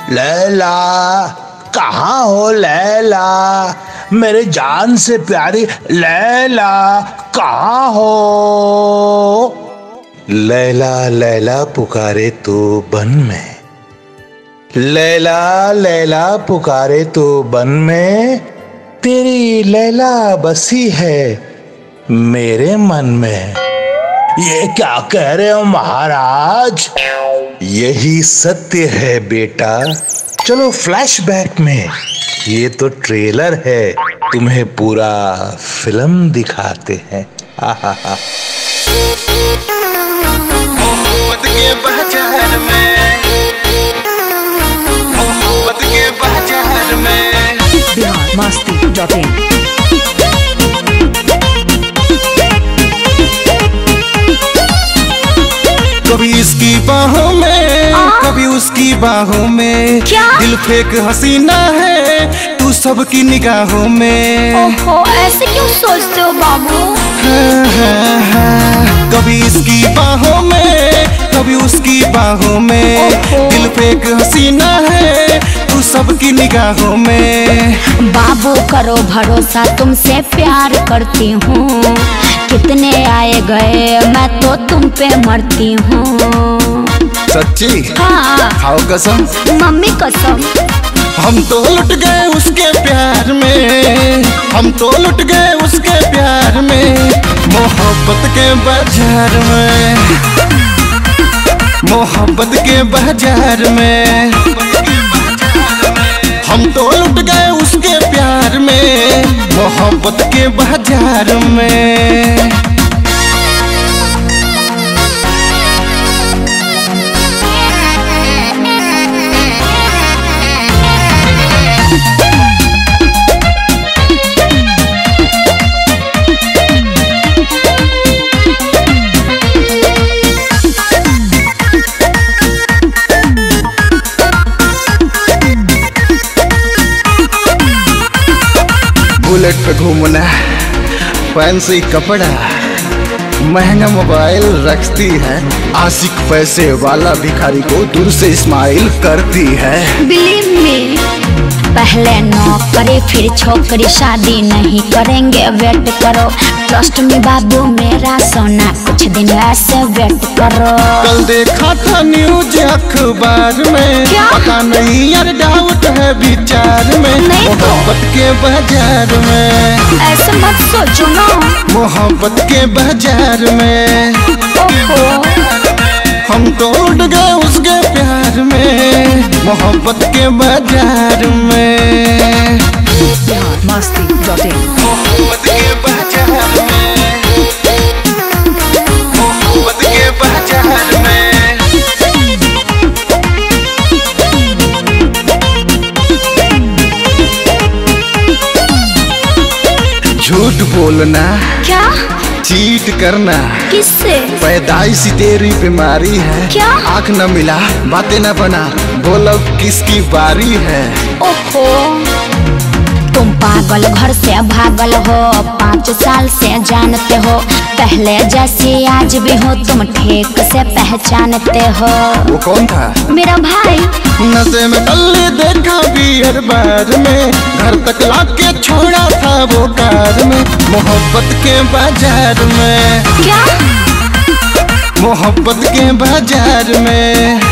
लैला, कहाँ हो लैला, मेरे जान से प्यारी लैला, कहाँ हो। लैला लैला पुकारे तो बन में, लैला लैला पुकारे तो बन में, तेरी लैला बसी है मेरे मन में। ये क्या कह रहे हो महाराज? यही सत्य है बेटा। चलो फ्लैशबैक में, ये तो ट्रेलर है, तुम्हें पूरा फिल्म दिखाते हैं। मोहब्बत के बाजार में, मोहब्बत के बाजार में। biharmasti.in। कभी इसकी बाहों में, कभी उसकी बाहों में, क्या? दिल फेंक हसीना है तू सबकी निगाहों में। ओहो, ऐसे क्यों सोचते हो बाबू? कभी इसकी बाहों में, कभी उसकी बाहों में, दिल फेंक हसीना है तू सबकी निगाहों में। बाबू करो भरोसा, तुमसे प्यार करती हूँ। कितने आए गए मैं तो तुम पे मरती हूँ। सच्ची? हाँ, खाओ कसम। मम्मी कसम। हम तो लुट गए उसके प्यार में, हम तो लुट गए उसके प्यार में। मोहब्बत के बाजार में, मोहब्बत के बाजार में। हम तो लुट गए उसके प्यार में, मोहब्बत के बाजार में। बुलेट पे घूमना, फैंसी कपड़ा, महंगा मोबाइल रखती है। आशिक पैसे वाला भिखारी को दूर से स्माइल करती है। बिलीव मी, पहले नौकरी फिर छोकरी, शादी नहीं करेंगे वेट करो। ट्रस्ट में बाबू मेरा सोना, कुछ दिन ऐसे वेट करो। कल देखा था न्यूज अखबार में, क्या? पता नहीं यार डाउट है विचार में। नहीं तो। मोहब्बत के बाजार में, ऐसे मत सोचो ना। मोहब्बत के बाजार में। ओहो, हम तो उड़ गए उसके प्यार में, मोहब्बत के बाजार में। biharmasti.in। मोहब्बत के बाजार में, मोहब्बत के बाजार में। झूठ बोलना, क्या? चीट करना, किससे? पैदाइशी तेरी बीमारी है। क्या? आँख न मिला बातें न बना, बोलो किसकी बारी है। ओहो, तुम पागल घर से भागल हो, 5 साल से जानते हो। पहले जैसी आज भी हो, तुम ठीक से पहचानते हो। वो कौन था? मेरा भाई। नशे में कल्ले देखा बियर बार में, घर तक लाके छोड़ा था वो कार में। मोहब्बत के बाजार में, क्या? मोहब्बत के बाजार में।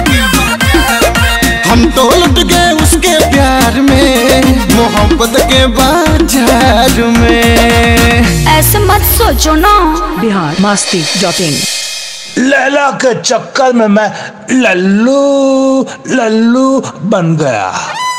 हम तो लुट गए उसके प्यार में, मोहब्बत के बाजार में। ऐसे मत सोचो ना। biharmasti.in। लैला के चक्कर में मैं लल्लू लल्लू बन गया।